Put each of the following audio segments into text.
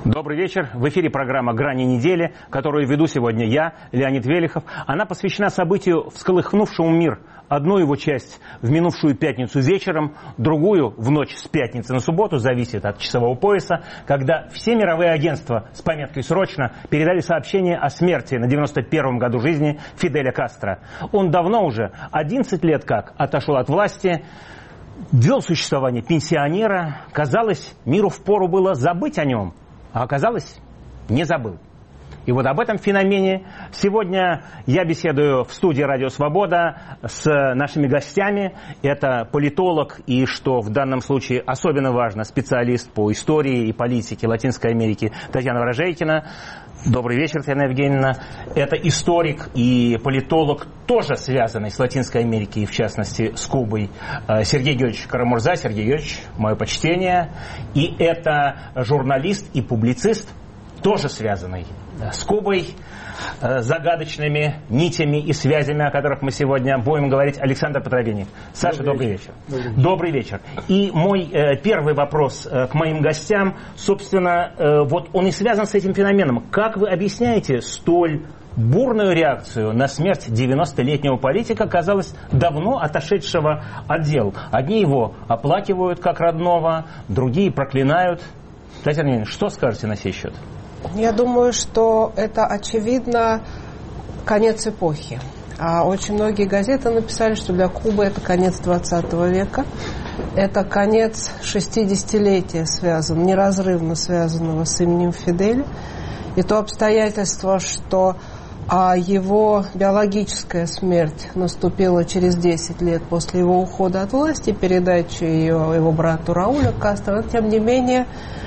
Добрый вечер. В эфире программа «Грани недели», которую веду сегодня я, Леонид Велихов. Она посвящена событию, всколыхнувшему мир. Одну его часть в минувшую пятницу вечером, другую в ночь с пятницы на субботу, зависит от часового пояса, когда все мировые агентства с пометкой «Срочно» передали сообщение о смерти на 91-м году жизни Фиделя Кастро. Он давно уже, 11 лет как, отошел от власти, вел существование пенсионера. Казалось, миру впору было забыть о нем. А оказалось, не забыл. И вот об этом феномене сегодня я беседую в студии «Радио Свобода» с нашими гостями. Это политолог и, что в данном случае особенно важно, специалист по истории и политике Латинской Америки Татьяна Ворожейкина. Добрый вечер, Татьяна Евгеньевна. Это историк и политолог, тоже связанный с Латинской Америкой, и в частности с Кубой, Сергей Георгиевич Карамурза. Сергей Георгиевич, мое почтение. И это журналист и публицист, тоже связанный с Кубой, загадочными нитями и связями, о которых мы сегодня будем говорить, Александр Потробенник. Саша, добрый вечер. Добрый вечер. И мой первый вопрос к моим гостям, собственно, вот он и связан с этим феноменом. Как вы объясняете столь бурную реакцию на смерть 90-летнего политика, казалось, давно отошедшего от дел? Одни его оплакивают как родного, другие проклинают. Татьяна Евгеньевна, что скажете на сей счет? Я думаю, что это, очевидно, конец эпохи. А очень многие газеты написали, что для Кубы это конец 20 века. Это конец 60-летия, неразрывно связанного с именем Фиделя. И то обстоятельство, что его биологическая смерть наступила через 10 лет после его ухода от власти, передачи ее его брату Раулю Кастро, тем не менее,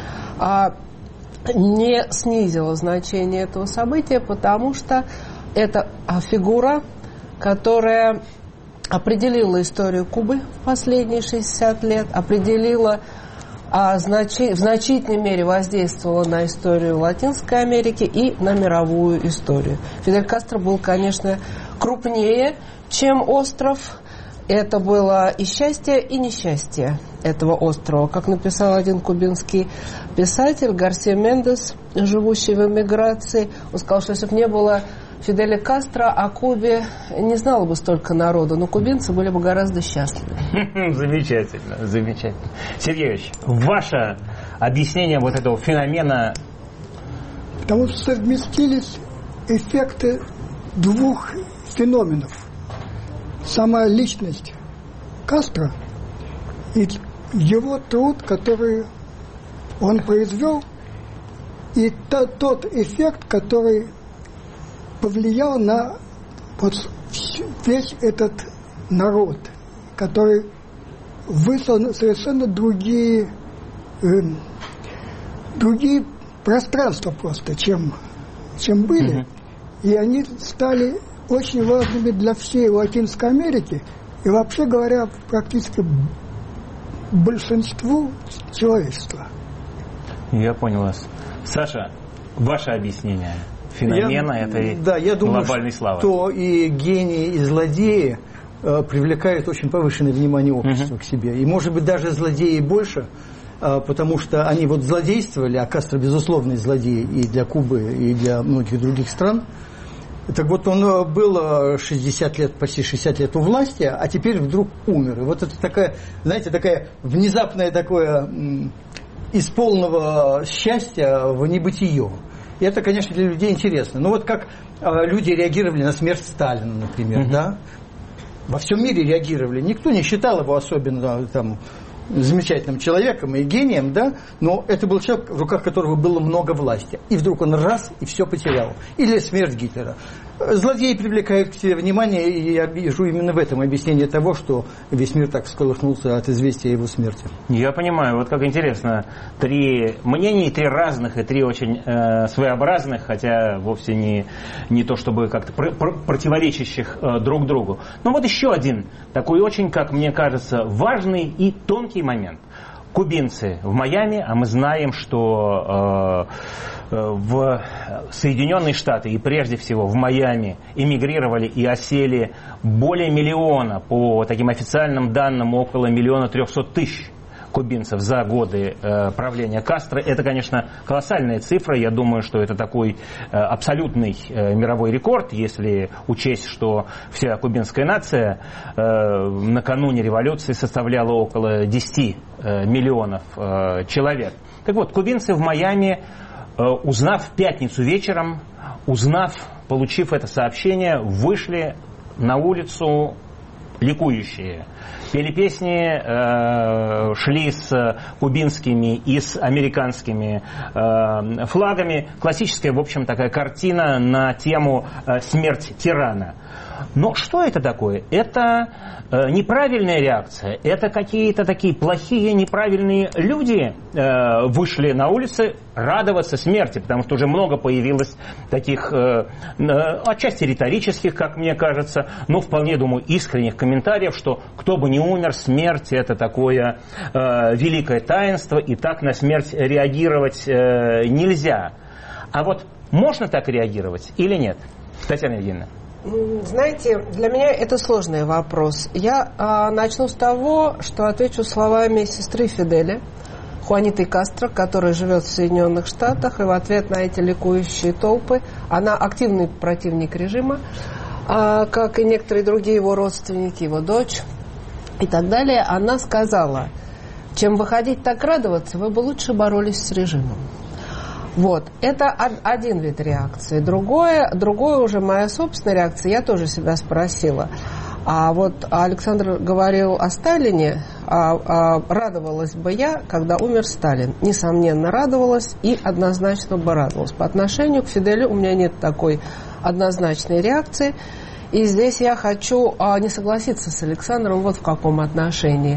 не снизило значение этого события, потому что это фигура, которая определила историю Кубы в последние 60 лет, определила, в значительной мере воздействовала на историю Латинской Америки и на мировую историю. Фидель Кастро был, конечно, крупнее, чем остров. Это было и счастье, и несчастье этого острова. Как написал один кубинский писатель Гарсия Мендес, живущий в эмиграции, он сказал, что если бы не было Фиделя Кастро, о Кубе не знало бы столько народу, но кубинцы были бы гораздо счастливы. Замечательно, замечательно. Сергей Ильич, ваше объяснение вот этого феномена? Потому что совместились эффекты двух феноменов. Сама личность Кастро и его труд, который он произвел, и тот эффект, который повлиял на весь этот народ, который выслал совершенно другие пространства просто, чем были. И они стали очень важными для всей Латинской Америки и, вообще говоря, практически большинству человечества. Я понял вас. Саша, ваше объяснение феномена этой глобальной славы? Я думаю, что и гении, и злодеи привлекают очень повышенное внимание общества к себе. И, может быть, даже злодеи больше, потому что они вот злодействовали, а Кастро, безусловный злодей и для Кубы, и для многих других стран. Так вот, он был 60 лет, почти 60 лет у власти, а теперь вдруг умер. И вот это такая, знаете, такая внезапное такое из полного счастья в небытие. И это, конечно, для людей интересно. Но вот как люди реагировали на смерть Сталина, например, да? Во всем мире реагировали. Никто не считал его особенно там замечательным человеком и гением, да, но это был человек, в руках которого было много власти. И вдруг он раз и все потерял. Или смерть Гитлера. Злодеи привлекают к себе внимание, и я вижу именно в этом объяснение того, что весь мир так всколыхнулся от известия о его смерти. Я понимаю, вот как интересно, 3 мнения, 3 разных, и 3 очень своеобразных, хотя вовсе не то чтобы как-то противоречащих друг другу. Но вот еще один такой очень, как мне кажется, важный и тонкий момент. Кубинцы в Майами, а мы знаем, что в Соединенные Штаты и прежде всего в Майами эмигрировали и осели более 1 миллиона, по таким официальным данным около 1 300 000 кубинцев за годы правления Кастро. Это, конечно, колоссальная цифра. Я думаю, что это такой абсолютный мировой рекорд, если учесть, что вся кубинская нация накануне революции составляла около 10 миллионов человек. Так вот, кубинцы в Майами, узнав в пятницу вечером, получив это сообщение, вышли на улицу ликующие. Пели песни, шли с кубинскими и с американскими флагами. Классическая, в общем, такая картина на тему «Смерть тирана». Но что это такое? Это неправильная реакция. Это какие-то такие плохие, неправильные люди вышли на улицы радоваться смерти, потому что уже много появилось таких, отчасти риторических, как мне кажется, но вполне, думаю, искренних комментариев, что кто бы ни умер, смерть — это такое великое таинство, и так на смерть реагировать нельзя. А вот можно так реагировать или нет? Татьяна Евгеньевна. Знаете, для меня это сложный вопрос. Я начну с того, что отвечу словами сестры Фиделя, Хуаниты Кастро, которая живет в Соединенных Штатах, и в ответ на эти ликующие толпы, она активный противник режима, как и некоторые другие его родственники, его дочь и так далее. Она сказала: чем выходить так радоваться, вы бы лучше боролись с режимом. Вот, это один вид реакции. Другое уже моя собственная реакция. Я тоже себя спросила. А вот Александр говорил о Сталине. Радовалась бы я, когда умер Сталин. Несомненно, радовалась и однозначно бы радовалась. По отношению к Фиделю у меня нет такой однозначной реакции. И здесь я хочу не согласиться с Александром вот в каком отношении.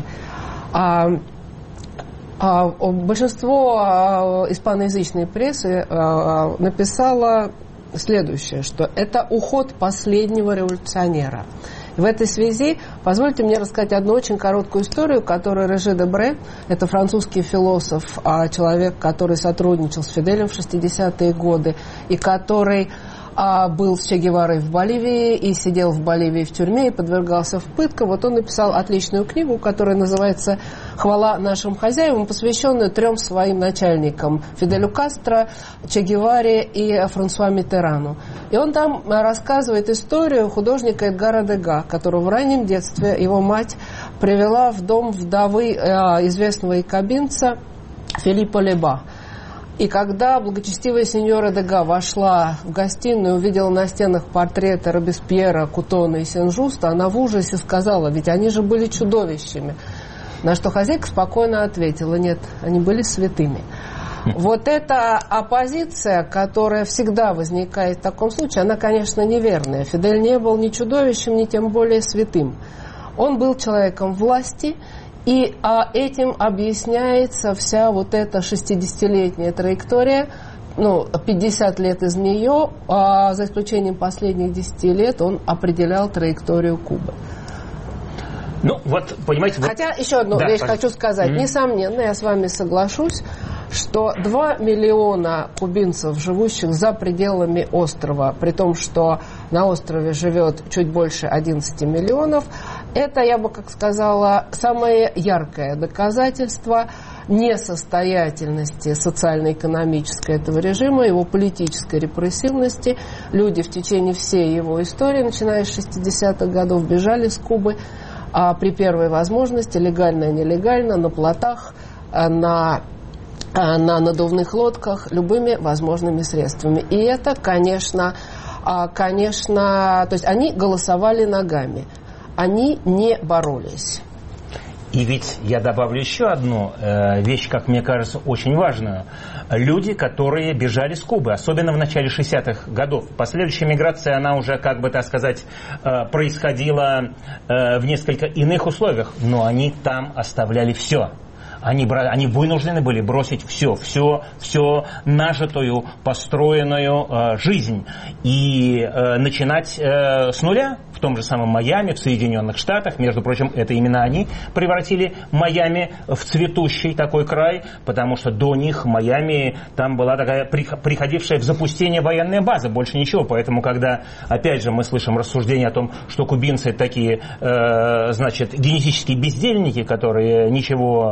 Большинство испаноязычной прессы написало следующее, что это уход последнего революционера. В этой связи позвольте мне рассказать одну очень короткую историю, которую Роже Дебре, это французский философ, человек, который сотрудничал с Фиделем в 60-е годы и который был с Че Геварой в Боливии и сидел в Боливии в тюрьме и подвергался в пыткам. Вот он написал отличную книгу, которая называется «Хвала нашим хозяевам», посвященную 3 своим начальникам – Фиделю Кастро, Че Геваре и Франсуа Миттерану. И он там рассказывает историю художника Эдгара Дега, которого в раннем детстве его мать привела в дом вдовы известного якобинца Филиппа Леба. И когда благочестивая сеньора Дега вошла в гостиную и увидела на стенах портреты Робеспьера, Кутона и Сен-Жуста, она в ужасе сказала: ведь они же были чудовищами. На что хозяйка спокойно ответила: нет, они были святыми. Вот эта оппозиция, которая всегда возникает в таком случае, она, конечно, неверная. Фидель не был ни чудовищем, ни тем более святым. Он был человеком власти. И этим объясняется вся вот эта 60-летняя траектория, 50 лет из нее, за исключением последних 10 лет, он определял траекторию Кубы. Вот, понимаете... Хотя, еще одну вещь хочу сказать. Несомненно, я с вами соглашусь, что 2 миллиона кубинцев, живущих за пределами острова, при том, что на острове живет чуть больше 11 миллионов, это, я бы как сказала, самое яркое доказательство несостоятельности социально-экономической этого режима, его политической репрессивности. Люди в течение всей его истории, начиная с 60-х годов, бежали с Кубы при первой возможности, легально и нелегально, на плотах, на надувных лодках, любыми возможными средствами. И это, конечно, то есть они голосовали ногами, они не боролись. И ведь я добавлю еще одну вещь, как мне кажется, очень важную. Люди, которые бежали с Кубы, особенно в начале 60-х годов. Последующая миграция, она уже, как бы так сказать, происходила в несколько иных условиях. Но они там оставляли все. Они вынуждены были бросить все нажитую, построенную жизнь и начинать с нуля в том же самом Майами, в Соединенных Штатах. Между прочим, это именно они превратили Майами в цветущий такой край, потому что до них Майами там была такая приходившая в запустение военная база, больше ничего. Поэтому, когда, опять же, мы слышим рассуждения о том, что кубинцы такие, генетические бездельники, которые ничего,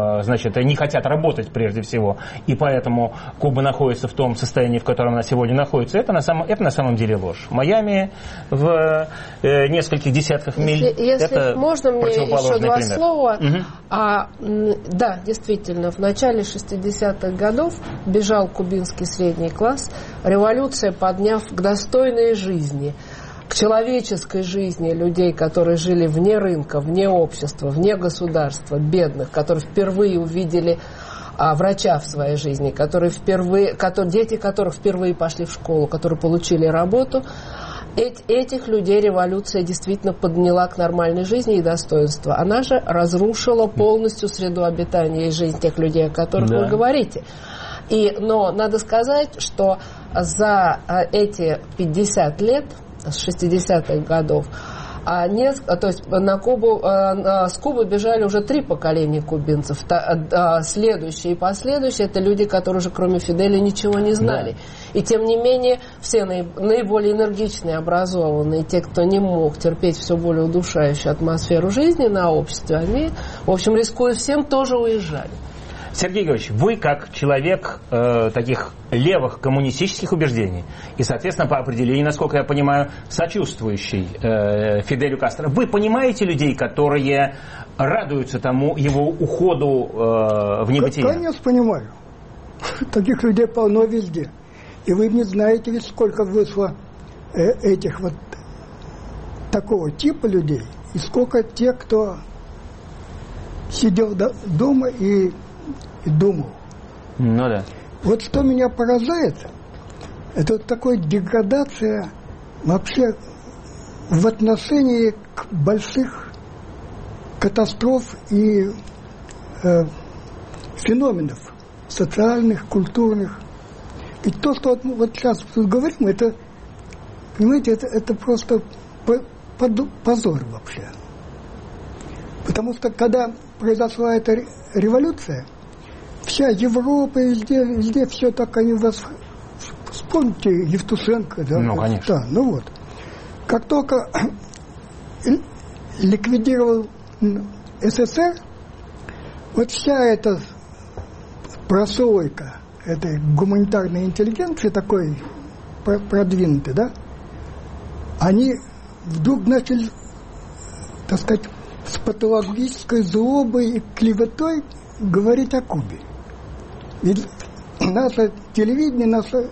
значит, не хотят работать прежде всего, и поэтому Куба находится в том состоянии, в котором она сегодня находится, это на самом деле ложь. Майами в нескольких десятках миль, если это можно мне еще два пример. слова. Да, действительно, в начале 60-х годов бежал кубинский средний класс, революция, подняв к достойной жизни, к человеческой жизни людей, которые жили вне рынка, вне общества, вне государства, бедных, которые впервые увидели врача в своей жизни, дети которых впервые пошли в школу, которые получили работу. Этих людей революция действительно подняла к нормальной жизни и достоинству. Она же разрушила полностью среду обитания и жизнь тех людей, о которых вы говорите. Но надо сказать, что за эти 50 лет, с 60-х годов, то есть с Кубы бежали уже 3 поколения кубинцев. Следующие и последующие — это люди, которые уже кроме Фиделя ничего не знали. Да. И тем не менее все наиболее энергичные, образованные, те, кто не мог терпеть все более удушающую атмосферу жизни на обществе, они, в общем, рискуя всем, тоже уезжали. Сергей Георгиевич, вы как человек таких левых коммунистических убеждений и, соответственно, по определению, насколько я понимаю, сочувствующий Фиделю Кастро, вы понимаете людей, которые радуются тому его уходу в небытие? Конечно, понимаю. Таких людей полно везде. И вы не знаете, ведь сколько вышло этих вот такого типа людей, и сколько тех, кто сидел дома и думал. Ну да. Вот что меня поражает, это вот такая деградация вообще в отношении к больших катастроф и феноменов социальных, культурных. Ведь то, что вот сейчас тут говорим, это, понимаете, это просто позор вообще. Потому что когда произошла эта революция, вся Европа, везде все так, они вас... Вспомните Евтушенко, да? Ну, конечно. Да, ну вот. Как только ликвидировал СССР, вот вся эта прослойка этой гуманитарной интеллигенции, такой продвинутой, да, они вдруг начали, так сказать, с патологической злобой и клеветой говорить о Кубе. Ведь наше телевидение, наше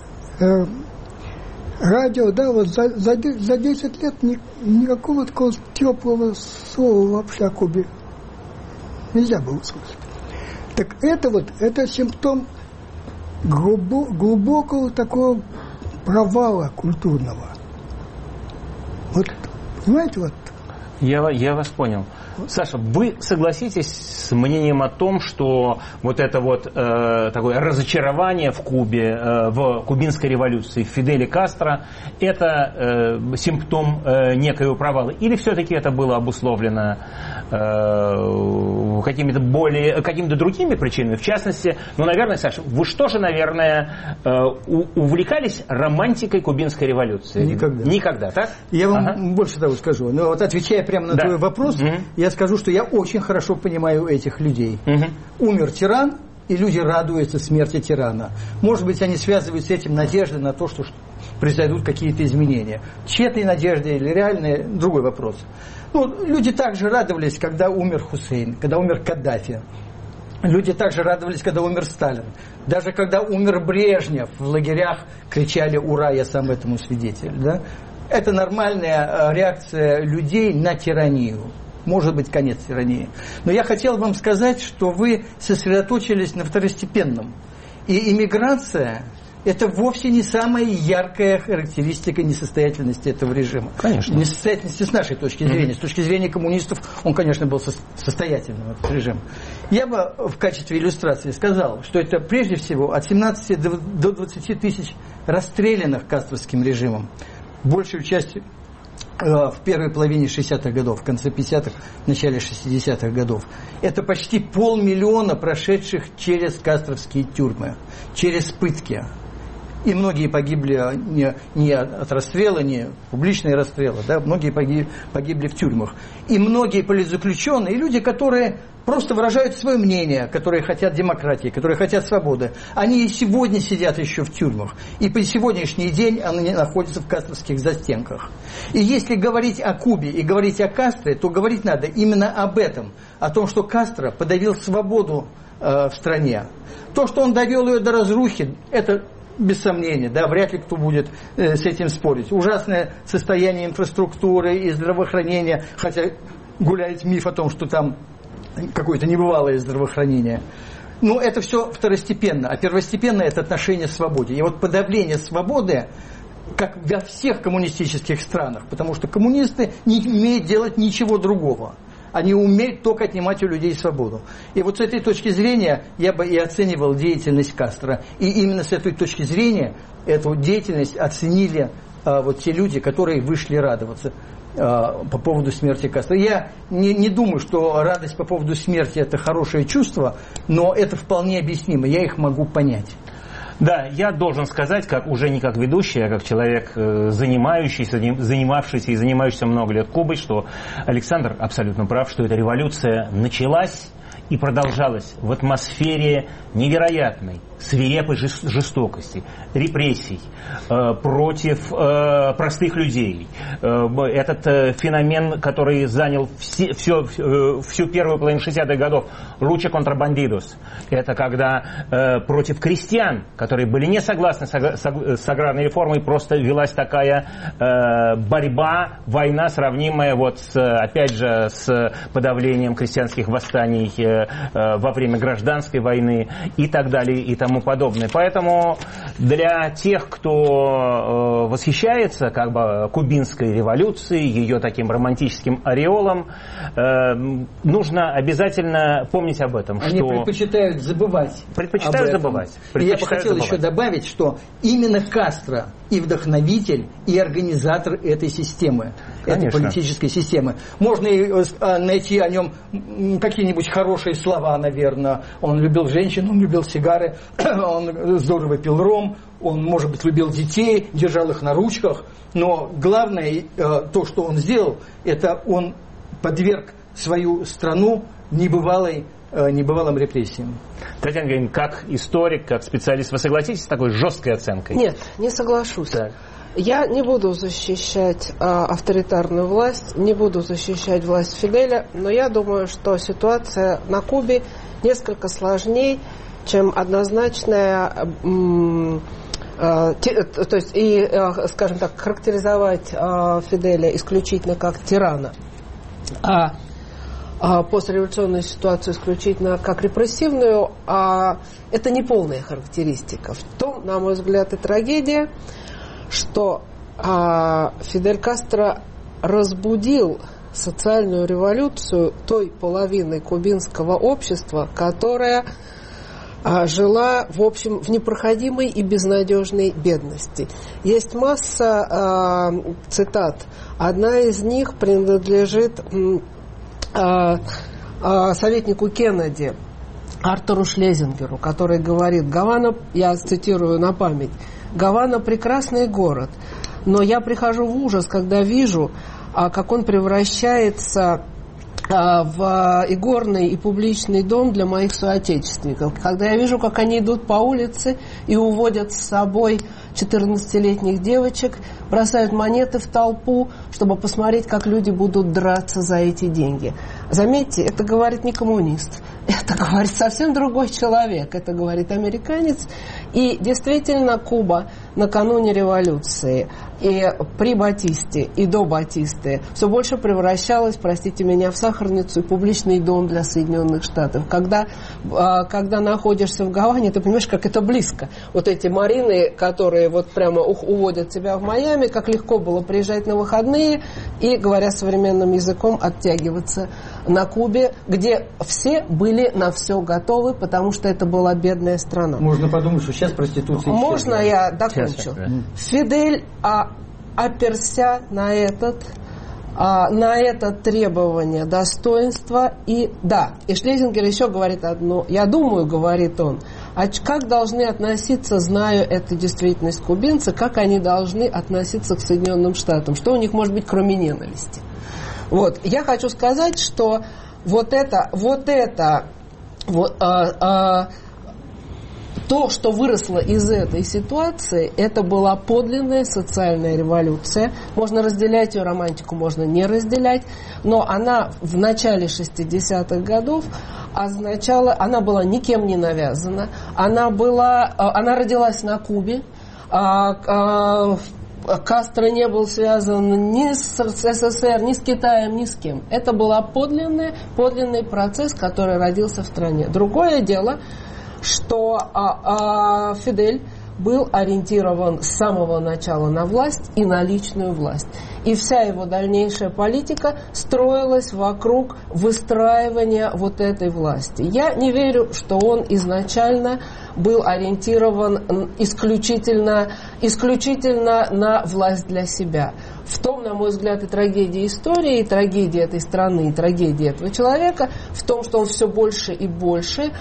радио, да, вот за 10 лет никакого такого теплого слова вообще о Кубе нельзя было услышать. Так это симптом глубокого такого провала культурного. Вот, понимаете, вот. Я вас понял. Саша, вы согласитесь с мнением о том, что вот это вот такое разочарование в Кубе, в кубинской революции, в Фиделе Кастро, это симптом некоего провала? Или все-таки это было обусловлено какими-то другими причинами? В частности, наверное, Саша, вы что же, наверное, увлекались романтикой кубинской революции? Никогда. Никогда, так? Я вам больше того скажу. Но вот отвечая прямо на твой вопрос, я скажу, что я очень хорошо понимаю этих людей. Умер тиран, и люди радуются смерти тирана. Может быть, они связывают с этим надежды на то, что произойдут какие-то изменения. Тщетные надежды или реальные – другой вопрос. Люди также радовались, когда умер Хусейн, когда умер Каддафи. Люди также радовались, когда умер Сталин. Даже когда умер Брежнев, в лагерях кричали «Ура!», я сам этому свидетель. Да? Это нормальная реакция людей на тиранию. Может быть, конец тирании. Но я хотел вам сказать, что вы сосредоточились на второстепенном. И иммиграция – это вовсе не самая яркая характеристика несостоятельности этого режима. Конечно. Несостоятельности с нашей точки зрения. С точки зрения коммунистов он, конечно, был состоятельным, этот режим. Я бы в качестве иллюстрации сказал, что это прежде всего от 17 до 20 тысяч расстрелянных кастровским режимом. Большую часть в первой половине 60-х годов, в конце 50-х, в начале 60-х годов. Это почти 500 000 прошедших через кастровские тюрьмы, через пытки. И многие погибли не от расстрела, не публичные расстрелы, да, многие погибли в тюрьмах. И многие политзаключенные, люди, которые просто выражают свое мнение, которые хотят демократии, которые хотят свободы, они и сегодня сидят еще в тюрьмах. И по сегодняшний день они находятся в кастровских застенках. И если говорить о Кубе и говорить о Кастро, то говорить надо именно об этом. О том, что Кастро подавил свободу в стране. То, что он довел ее до разрухи, это без сомнения, да, вряд ли кто будет с этим спорить. Ужасное состояние инфраструктуры и здравоохранения, хотя гуляет миф о том, что там какое-то небывалое здравоохранение. Но это все второстепенно, а первостепенно это отношение к свободе. И вот подавление свободы, как во всех коммунистических странах, потому что коммунисты не умеют делать ничего другого. Они умеют только отнимать у людей свободу. И вот с этой точки зрения я бы и оценивал деятельность Кастро. И именно с этой точки зрения эту деятельность оценили вот те люди, которые вышли радоваться по поводу смерти Кастро. Я не думаю, что радость по поводу смерти – это хорошее чувство, но это вполне объяснимо. Я их могу понять. Да, я должен сказать, уже не как ведущий, а как человек, занимавшийся и занимающийся много лет Кубой, что Александр абсолютно прав, что эта революция началась и продолжалась в атмосфере невероятной, свирепой жестокости, репрессий против простых людей. Этот феномен, который занял всю первую половину 60-х годов, «Луча контрабандидос», это когда против крестьян, которые были не согласны с аграрной реформой, просто велась такая борьба, война, сравнимая опять же с подавлением крестьянских восстаний во время гражданской войны и так далее и тому подобное. Поэтому для тех, кто восхищается кубинской революцией, ее таким романтическим ореолом, нужно обязательно помнить об этом. Они предпочитают забывать. Я бы хотел еще добавить, что именно Кастро и вдохновитель, и организатор этой системы, этой политической системы. Можно найти о нем какие-нибудь хорошие слова, наверное. Он любил женщин, он любил сигары, он здорово пил ром, он, может быть, любил детей, держал их на ручках. Но главное, то, что он сделал, это он подверг свою страну небывалым репрессиям. Татьяна Григорьевна, как историк, как специалист, вы согласитесь с такой жесткой оценкой? Нет, не соглашусь. Так. Я не буду защищать авторитарную власть, не буду защищать власть Фиделя, но я думаю, что ситуация на Кубе несколько сложнее, чем однозначная, то есть и, скажем так, характеризовать Фиделя исключительно как тирана, постреволюционную ситуацию исключительно как репрессивную, это не полная характеристика. В том, на мой взгляд, и трагедия, что Фидель Кастро разбудил социальную революцию той половины кубинского общества, которая жила, в общем, в непроходимой и безнадежной бедности. Есть масса цитат. Одна из них принадлежит советнику Кеннеди, Артуру Шлезингеру, который говорит: «Гавана, я цитирую на память, Гавана – прекрасный город, но я прихожу в ужас, когда вижу, как он превращается в игорный и публичный дом для моих соотечественников. Когда я вижу, как они идут по улице и уводят с собой 14-летних девочек, бросают монеты в толпу, чтобы посмотреть, как люди будут драться за эти деньги». Заметьте, это говорит не коммунист, это говорит совсем другой человек, это говорит американец. И действительно, Куба накануне революции и при Батисте, и до Батисты все больше превращалась, простите меня, в сахарницу и публичный дом для Соединенных Штатов. Когда находишься в Гаване, ты понимаешь, как это близко. Вот эти марины, которые вот прямо уводят тебя в Майами, как легко было приезжать на выходные и, говоря современным языком, оттягиваться на Кубе, где все были на все готовы, потому что это была бедная страна. Можно подумать, что сейчас проституция... Можно я докончу? Сейчас, да. Фидель оперся на это требование достоинства. И Шлезингер еще говорит одно, я думаю, говорит он, А как должны относиться, зная эту действительность, кубинцы, как они должны относиться к Соединенным Штатам? Что у них может быть, кроме ненависти? Вот. Я хочу сказать, что то, что выросло из этой ситуации, это была подлинная социальная революция. Можно разделять ее романтику, можно не разделять, но она в начале 60-х годов означала, она была никем не навязана, она родилась на Кубе, Кастро не был связан ни с СССР, ни с Китаем, ни с кем. Это был подлинный процесс, который родился в стране. Другое дело, что Фидель был ориентирован с самого начала на власть и на личную власть. И вся его дальнейшая политика строилась вокруг выстраивания вот этой власти. Я не верю, что он изначально был ориентирован исключительно на власть для себя. В том, на мой взгляд, и трагедия истории, и трагедия этой страны, и трагедия этого человека в том, что он все больше и больше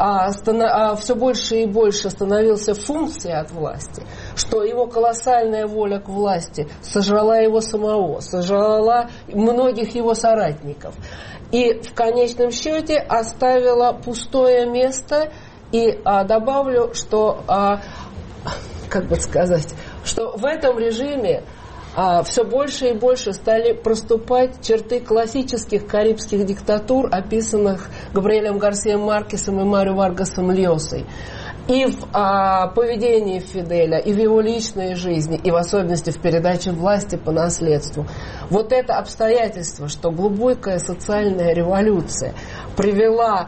становился функцией от власти, что его колоссальная воля к власти сожрала его самого, сожрала многих его соратников и в конечном счете оставила пустое место. И добавлю, что, что в этом режиме все больше и больше стали проступать черты классических карибских диктатур, описанных Габриэлем Гарсией Маркесом и Марио Варгасом Льосой. И в поведении Фиделя, и в его личной жизни, и в особенности в передаче власти по наследству. Вот это обстоятельство, что глубокая социальная революция привела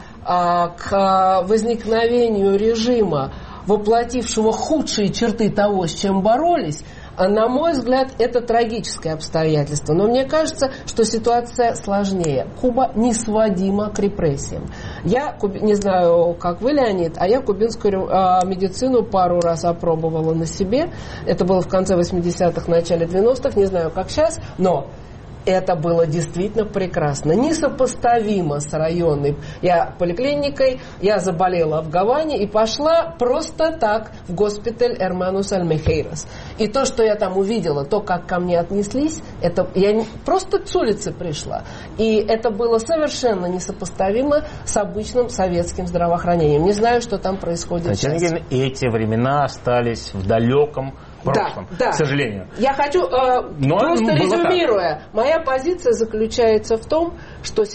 к возникновению режима, воплотившего худшие черты того, с чем боролись, на мой взгляд, это трагическое обстоятельство. Но мне кажется, что ситуация сложнее. Куба не сводима к репрессиям. Я не знаю, как вы, Леонид, а я кубинскую медицину пару раз опробовала на себе. Это было в конце 80-х, начале 90-х, не знаю, как сейчас, но это было действительно прекрасно. Несопоставимо с районной поликлиникой. Я заболела в Гаване и пошла просто так в госпиталь Эрманус Альмехейрос. И то, что я там увидела, то, как ко мне отнеслись, это я просто с улицы пришла. И это было совершенно несопоставимо с обычным советским здравоохранением. Не знаю, что там происходит сейчас. Эти времена остались в далеком прошлом, да. К сожалению. Я хочу, просто резюмируя, моя позиция заключается в том, что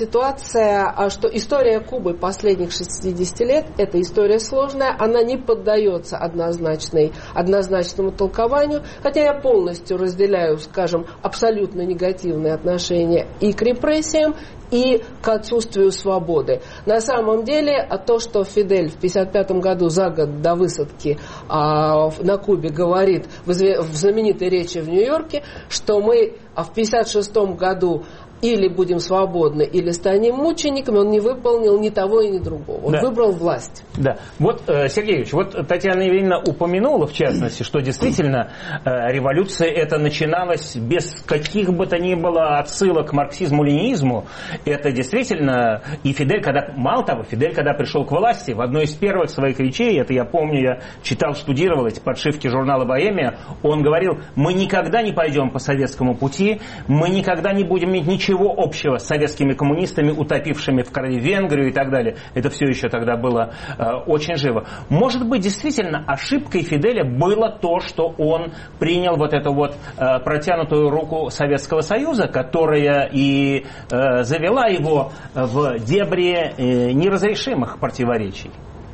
что история Кубы последних 60 лет, это история сложная, она не поддается однозначному толкованию, хотя я полностью разделяю, скажем, абсолютно негативные отношения и к репрессиям, и к отсутствию свободы. На самом деле, то, что Фидель в 1955 году, за год до высадки на Кубе, говорит в знаменитой речи в Нью-Йорке, что мы в 1956 году или будем свободны, или станем мучениками, он не выполнил ни того и ни другого. Он выбрал власть. Да. Вот, Сергей Ильич, вот Татьяна Евгеньевна упомянула, в частности, что действительно революция эта начиналась без каких бы то ни было отсылок к марксизму-ленинизму. Это действительно... И Фидель, мало того, Фидель, когда пришел к власти, в одной из первых своих речей, это я помню, я читал, штудировал эти подшивки журнала «Богемия», он говорил: мы никогда не пойдем по советскому пути, мы никогда не будем иметь ничего общего с советскими коммунистами, утопившими в крови Венгрию и так далее. Это все еще тогда было очень живо. Может быть, действительно, ошибкой Фиделя было то, что он принял вот эту вот протянутую руку Советского Союза, которая и завела его в дебри неразрешимых противоречий.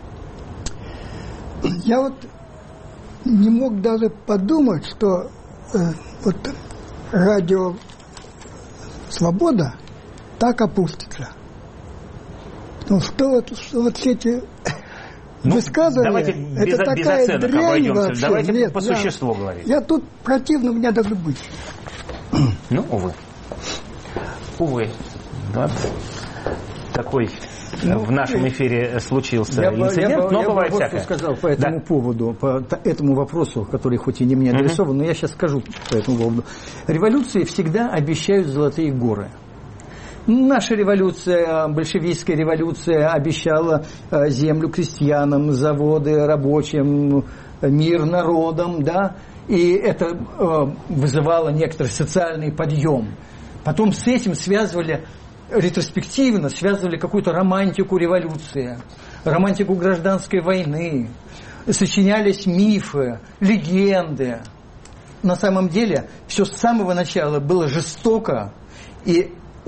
Я вот не мог даже подумать, что вот радио «Свобода» так опустится. Ну, что вот все эти высказывания, давайте это такая дрянь вообще. Давайте нет, по существу говорить. Я тут противно мне даже быть. Ну, увы. Вот такой в нашем эфире случился инцидент, но бывает всякое. Я сказал по этому поводу, по этому вопросу, который хоть и не мне адресован, но я сейчас скажу по этому поводу. Революции всегда обещают золотые горы. Наша революция, большевистская революция обещала землю крестьянам, заводы рабочим, мир народам, да, и это вызывало некоторый социальный подъем. Потом с этим ретроспективно связывали какую-то романтику революции, романтику гражданской войны, сочинялись мифы, легенды. На самом деле все с самого начала было жестоко, и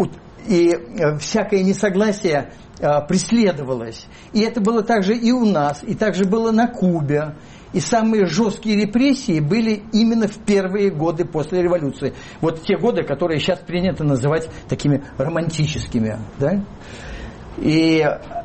всякое несогласие преследовалось. И это было также и у нас, и также было на Кубе. И самые жесткие репрессии были именно в первые годы после революции. Вот те годы, которые сейчас принято называть такими романтическими. Да? И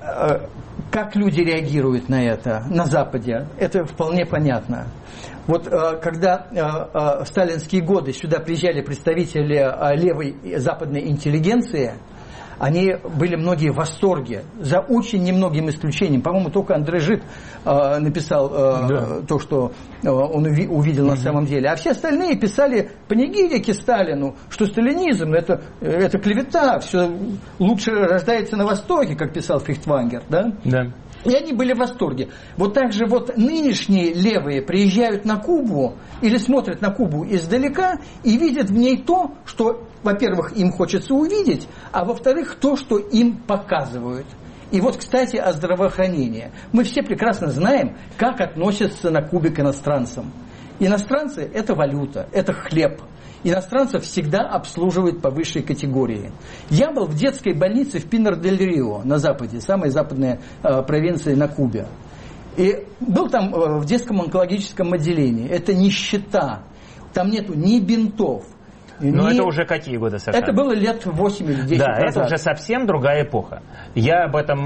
как люди реагируют на это на Западе, это вполне понятно. Вот когда в сталинские годы сюда приезжали представители левой западной интеллигенции, они были многие в восторге, за очень немногим исключением. По-моему, только Андре Жид написал то, что он увидел на самом деле. А все остальные писали панигирики Сталину, что сталинизм это клевета, все лучше рождается на Востоке, как писал Фихтвангер. Да? Да. И они были в восторге. Вот так же вот нынешние левые приезжают на Кубу или смотрят на Кубу издалека и видят в ней то, что, во-первых, им хочется увидеть, а во-вторых, то, что им показывают. И вот, кстати, о здравоохранении. Мы все прекрасно знаем, как относятся на Кубе к иностранцам. Иностранцы – это валюта, это хлеб. Иностранцев всегда обслуживают по высшей категории. Я был в детской больнице в Пинар-дель-Рио на Западе, самой западной провинции на Кубе. И был там в детском онкологическом отделении. Это нищета. Там нету ни бинтов. Но это уже какие годы совершенно? Это было лет 8 или 10 назад. Да, назад. это уже совсем другая эпоха. Мы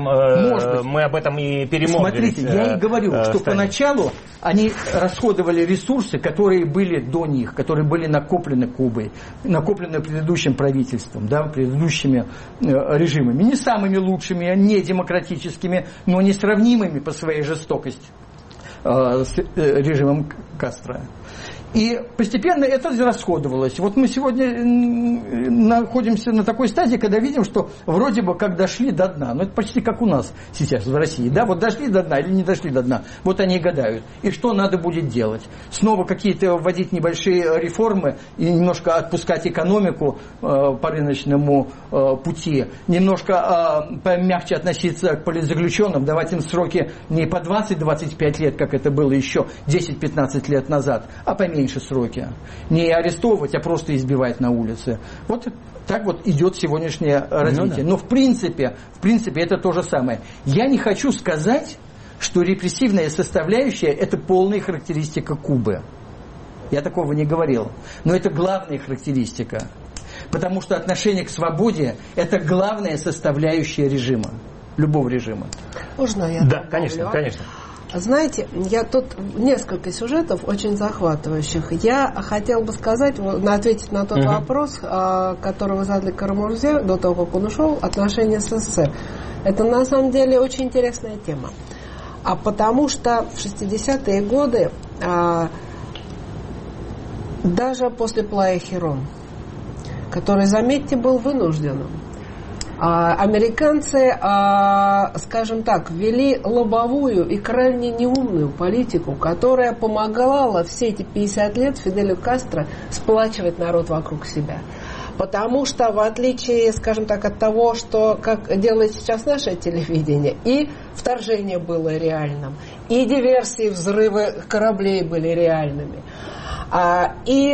об этом и перемолвились. Смотрите, я и говорю, что поначалу они расходовали ресурсы, которые были до них, которые были накоплены Кубой, накоплены предыдущим правительством, да, предыдущими режимами. Не самыми лучшими, не демократическими, но несравнимыми по своей жестокости с режимом Кастро. И постепенно это расходовалось. Вот мы сегодня находимся на такой стадии, когда видим, что вроде бы как дошли до дна. Но это почти как у нас сейчас в России. Да? Вот дошли до дна или не дошли до дна. Вот они и гадают. И что надо будет делать? Снова какие-то вводить небольшие реформы и немножко отпускать экономику по рыночному пути. Немножко помягче относиться к политзаключенным, давать им сроки не по 20-25 лет, как это было еще 10-15 лет назад, а поменьше сроки. Не арестовывать, а просто избивать на улице. Вот так вот идет сегодняшнее развитие. Но в принципе это то же самое. Я не хочу сказать, что репрессивная составляющая – это полная характеристика Кубы. Я такого не говорил. Но это главная характеристика. Потому что отношение к свободе – это главная составляющая режима. Любого режима. Можно я? Да, конечно, конечно. Знаете, я тут несколько сюжетов очень захватывающих. Я хотела бы сказать, ответить на тот вопрос, который вы задали Карамурзе до того, как он ушел, отношения с СССР. Это на самом деле очень интересная тема. Потому что в 60-е годы, даже после Плая Хирон, который, заметьте, был вынужденным, американцы, скажем так, ввели лобовую и крайне неумную политику, которая помогала все эти 50 лет Фиделю Кастро сплачивать народ вокруг себя. Потому что, в отличие, скажем так, от того, что как делает сейчас наше телевидение, и вторжение было реальным, и диверсии, взрывы кораблей были реальными, и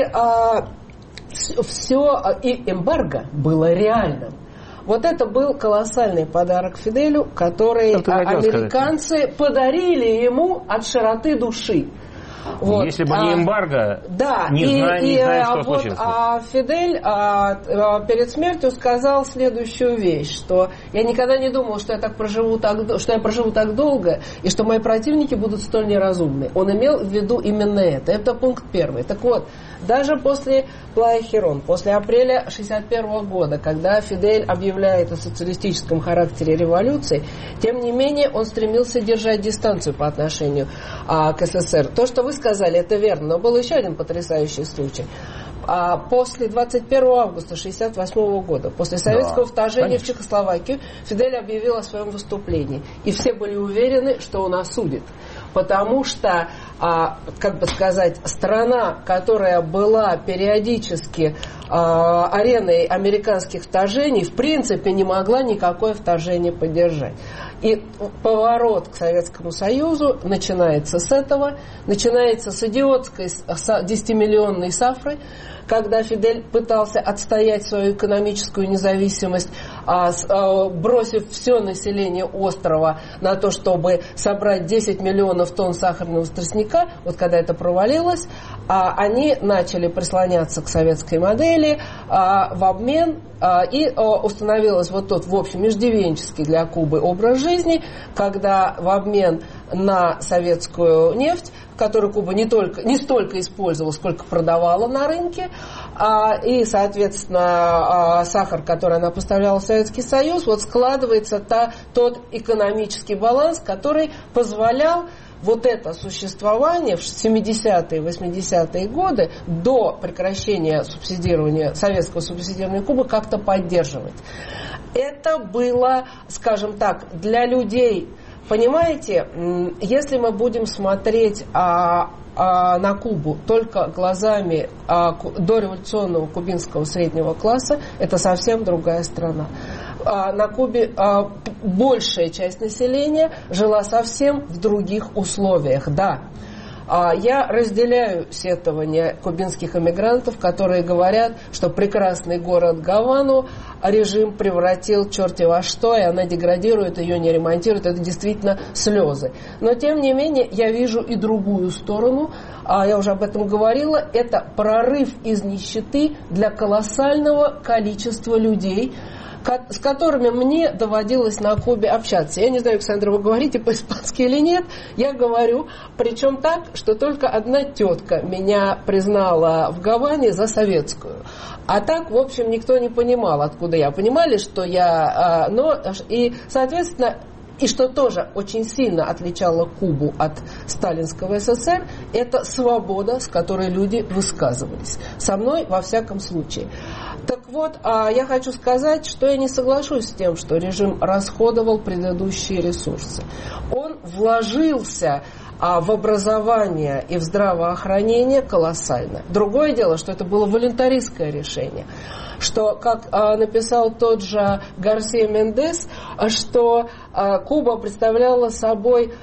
эмбарго было реальным. Вот это был колоссальный подарок Фиделю, который американцы подарили ему от широты души. Вот. Если бы не эмбарго, не знаю, что случилось. Фидель перед смертью сказал следующую вещь, что я никогда не думал, что я проживу так долго, и что мои противники будут столь неразумны. Он имел в виду именно это. Это пункт первый. Так вот, даже после Плая Хирон, после апреля 1961 года, когда Фидель объявляет о социалистическом характере революции, тем не менее он стремился держать дистанцию по отношению к СССР. То, что вы сказали, это верно, но был еще один потрясающий случай. после 21 августа 1968 года, после советского вторжения в Чехословакию, Фидель объявил о своем выступлении. И все были уверены, что он осудит. Потому что, как бы сказать, страна, которая была периодически ареной американских вторжений, в принципе не могла никакое вторжение поддержать. И поворот к Советскому Союзу начинается с этого, начинается с идиотской 10-миллионной Сафры, когда Фидель пытался отстоять свою экономическую независимость, бросив все население острова на то, чтобы собрать 10 миллионов тонн сахарного тростника. Вот когда это провалилось, они начали прислоняться к советской модели в обмен, и установилось вот тот, в общем, иждивенческий для Кубы образ жизни, когда в обмен на советскую нефть, которую Куба не столько использовала, сколько продавала на рынке, и, соответственно, сахар, который она поставляла в Советский Союз, вот складывается тот экономический баланс, который позволял вот это существование в 70-е, 80-е годы до прекращения субсидирования, советского субсидирования Кубы как-то поддерживать. Это было, скажем так, для людей, понимаете, если мы будем смотреть на Кубу только глазами дореволюционного кубинского среднего класса, это совсем другая страна. На Кубе большая часть населения жила совсем в других условиях, да. Я разделяю сетования кубинских эмигрантов, которые говорят, что прекрасный город Гавану режим превратил черти во что, и она деградирует, ее не ремонтирует. Это действительно слезы. Но, тем не менее, я вижу и другую сторону. Я уже об этом говорила. Это прорыв из нищеты для колоссального количества людей, с которыми мне доводилось на Кубе общаться. Я не знаю, Александр, вы говорите по-испански или нет. Я говорю, причем так, что только одна тетка меня признала в Гаване за советскую. А так, в общем, никто не понимал, откуда я. Понимали, что я... И, соответственно, и что тоже очень сильно отличало Кубу от сталинского СССР, это свобода, с которой люди высказывались. Со мной, во всяком случае. Так вот, я хочу сказать, что я не соглашусь с тем, что режим расходовал предыдущие ресурсы. Он вложился в образование и в здравоохранение колоссально. Другое дело, что это было волюнтаристское решение. Что, как написал тот же Гарсия Мендес, что Куба представляла собой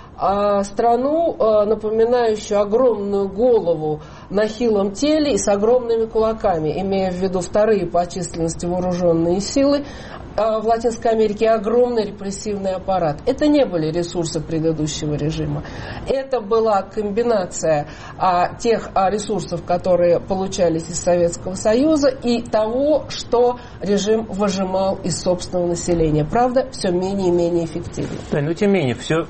страну, напоминающую огромную голову на хилом теле и с огромными кулаками, имея в виду вторые по численности вооруженные силы в Латинской Америке, огромный репрессивный аппарат. Это не были ресурсы предыдущего режима. Это была комбинация тех ресурсов, которые получались из Советского Союза, и того, что режим выжимал из собственного населения. Правда, все менее и менее эффективно. Да, но тем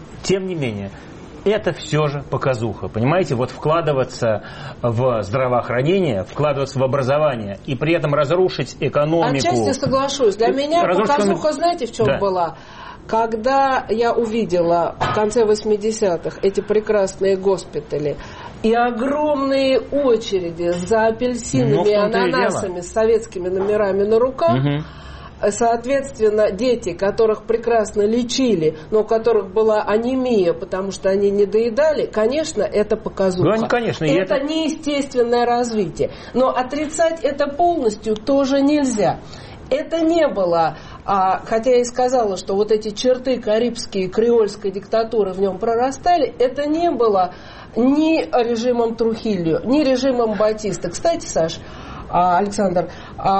не менее, это все же показуха. Понимаете, вот вкладываться в здравоохранение, вкладываться в образование и при этом разрушить экономику. Отчасти соглашусь. Для меня показуха, знаете, в чем была? Когда я увидела в конце 80-х эти прекрасные госпитали и огромные очереди за апельсинами и ананасами с советскими номерами на руках, соответственно, дети, которых прекрасно лечили, но у которых была анемия, потому что они не доедали, конечно, это показуха. Ну, конечно, это неестественное развитие. Но отрицать это полностью тоже нельзя. Это не было, хотя я и сказала, что вот эти черты карибской, креольской диктатуры в нем прорастали, это не было ни режимом Трухильо, ни режимом Батиста. Кстати, Саш, Александр,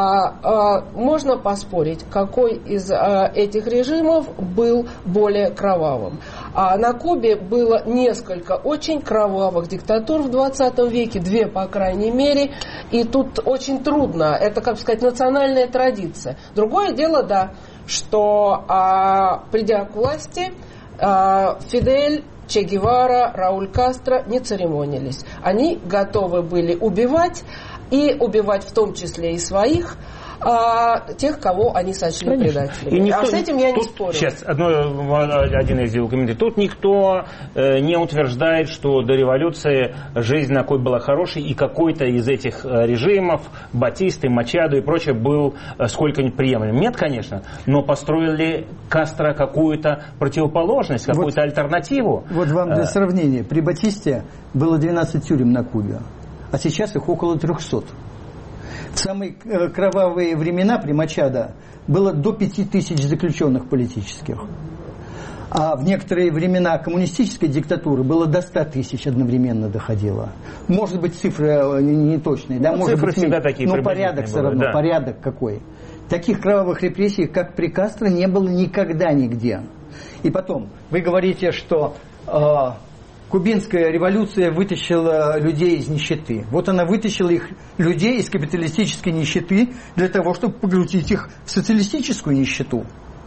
можно поспорить, какой из этих режимов был более кровавым? На Кубе было несколько очень кровавых диктатур в 20 веке, 2 по крайней мере, и тут очень трудно, это, как сказать, национальная традиция. Другое дело, да, что придя к власти, Фидель, Че Гевара, Рауль Кастро не церемонились. Они готовы были убивать, и убивать в том числе и своих, тех, кого они сочли предателями. А с этим я не спорю. Сейчас, один из комментариев. Тут никто не утверждает, что до революции жизнь на Кубе была хорошей, и какой-то из этих режимов, Батисты, Мачадо и прочее, был сколько-нибудь приемлемым. Нет, конечно, но построили Кастро какую-то противоположность, какую-то альтернативу. Вот вам для сравнения. При Батисте было 12 тюрем на Кубе, а сейчас их около 300. В самые кровавые времена при Мачадо было до 5000 заключенных политических. А в некоторые времена коммунистической диктатуры было до 100 тысяч одновременно доходило. Может быть, цифры не точные, да, может быть, всегда такие, но порядок все равно, да. Порядок какой. Таких кровавых репрессий, как при Кастро, не было никогда нигде. И потом, вы говорите, что кубинская революция вытащила людей из нищеты. Вот она вытащила их, людей, из капиталистической нищеты для того, чтобы погрузить их в социалистическую нищету.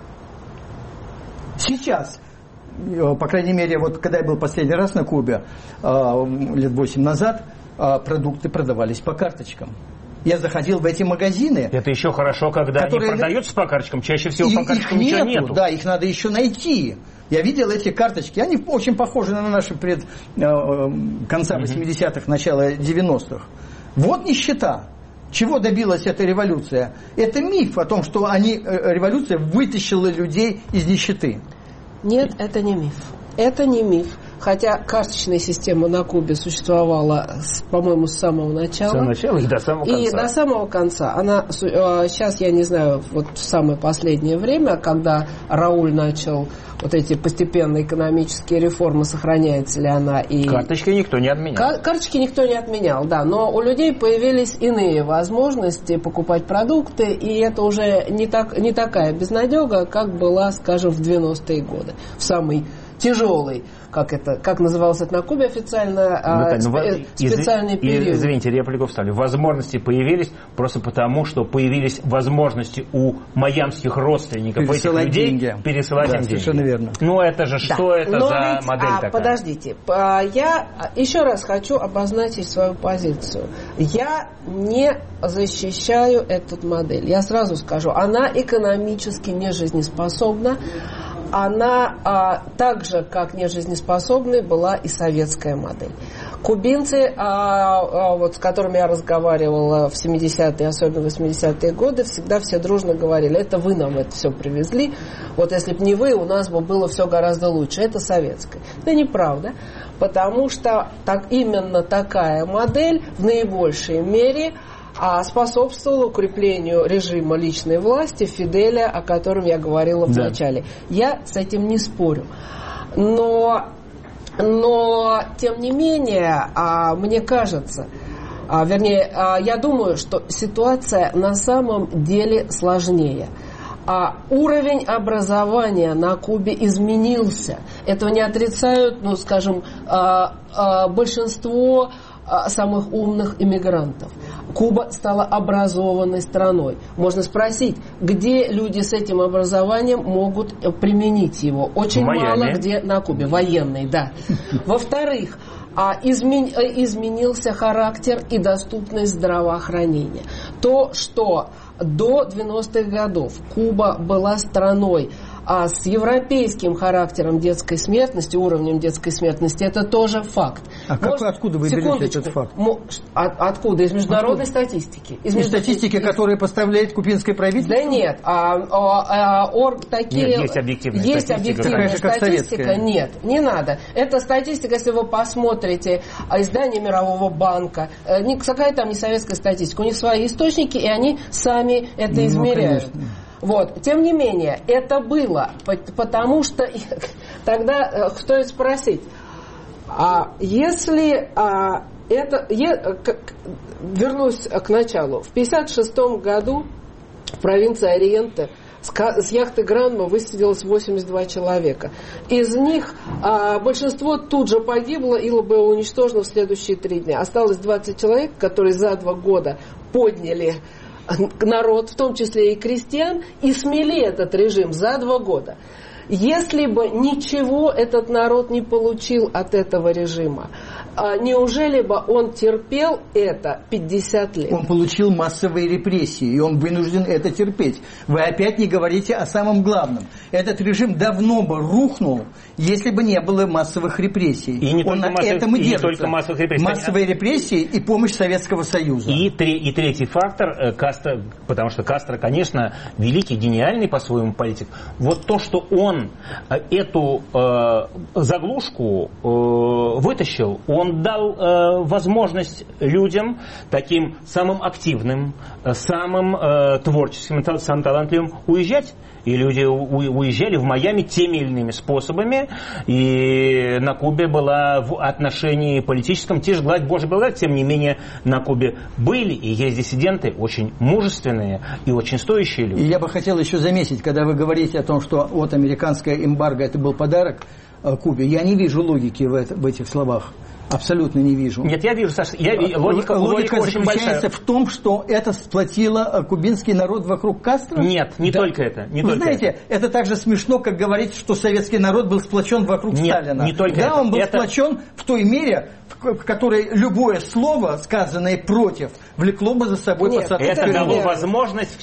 Сейчас, по крайней мере, вот когда я был последний раз на Кубе, лет 8 назад, продукты продавались по карточкам. Я заходил в эти магазины. Это еще хорошо, когда они продаются по карточкам. Чаще всего по карточкам ничего нету. Да, их надо еще найти. Я видел эти карточки. Они очень похожи на наши конца 80-х, начала 90-х. Вот нищета. Чего добилась эта революция? Это миф о том, что революция вытащила людей из нищеты. Нет, это не миф. Это не миф. Хотя карточная система на Кубе существовала, по-моему, с самого начала. С самого начала и до самого конца. И до самого конца. Она сейчас, я не знаю, вот в самое последнее время, когда Рауль начал вот эти постепенные экономические реформы, сохраняется ли она. И карточки никто не отменял. Карточки никто не отменял, да. Но у людей появились иные возможности покупать продукты, и это уже не такая безнадега, как была, скажем, в 90-е годы. В самый тяжелый, как называлось это на Кубе официально, специальный период. Извините, реплику вставлю. Возможности появились просто потому, что появились возможности у майамских родственников этих людей пересылать им деньги. Совершенно верно. Ну это же, да. Что это за модель такая? Подождите, я еще раз хочу обозначить свою позицию. Я не защищаю эту модель. Я сразу скажу, она экономически не жизнеспособна. Она так же, как нежизнеспособной, была и советская модель. Кубинцы, вот, с которыми я разговаривала в 70-е, особенно в 80-е годы, всегда все дружно говорили, это вы нам это все привезли, вот если бы не вы, у нас бы было все гораздо лучше. Это советская. Это неправда, потому что именно такая модель в наибольшей мере способствовало укреплению режима личной власти Фиделя, о котором я говорила в начале. Я с этим не спорю. Но тем не менее, мне кажется, я думаю, что ситуация на самом деле сложнее. Уровень образования на Кубе изменился. Этого не отрицают, скажем, большинство самых умных иммигрантов. Куба стала образованной страной. Можно спросить, где люди с этим образованием могут применить его? Очень мало где на Кубе. Военные, да. Во-вторых, изменился характер и доступность здравоохранения. То, что до 90-х годов Куба была страной с европейским характером детской смертности, уровнем детской смертности, это тоже факт. Откуда вы берете этот факт? Откуда? Из международной статистики. Из статистики, которую поставляет кубинское правительство? Да нет. Есть объективная статистика. Нет, не надо. Это статистика, если вы посмотрите издание Мирового банка, какая там не советская статистика, у них свои источники, и они сами это измеряют. Конечно. Вот. Тем не менее, это было, потому что тогда стоит спросить, вернусь к началу. В 1956 году в провинции Ориенте с яхты Гранма высадилось 82 человека. Из них большинство тут же погибло или было уничтожено в следующие 3 дня. Осталось 20 человек, которые за 2 года подняли народ, в том числе и крестьян, и смели этот режим за 2 года. Если бы ничего этот народ не получил от этого режима, неужели бы он терпел это 50 лет? Он получил массовые репрессии, и он вынужден это терпеть. Вы опять не говорите о самом главном. Этот режим давно бы рухнул, если бы не было массовых репрессий. И не он на этом и держится. только массовых репрессий. Массовые репрессии и помощь Советского Союза. И третий фактор, Кастро, потому что Кастро, конечно, великий, гениальный по-своему политик. Вот то, что он эту заглушку вытащил, он дал возможность людям, таким самым активным, самым творческим, самым талантливым, уезжать. И люди уезжали в Майами теми или иными способами. И на Кубе была в отношении политическом те же гладь Божья благодать. Тем не менее, на Кубе были и есть диссиденты очень мужественные и очень стоящие люди. И я бы хотел еще заметить, когда вы говорите о том, что вот американская эмбарго это был подарок Кубе, я не вижу логики в этих словах. Абсолютно не вижу. Нет, я вижу, Саша, логика очень заключается большая. в том, что это сплотило кубинский народ вокруг Кастро? Нет, не только это. Вы знаете, это так же смешно, как говорить, что советский народ был сплочен вокруг Сталина. Не только это. Он был сплочен в той мере, в которой любое слово, сказанное против, влекло бы за собой посадку. Это дало возможность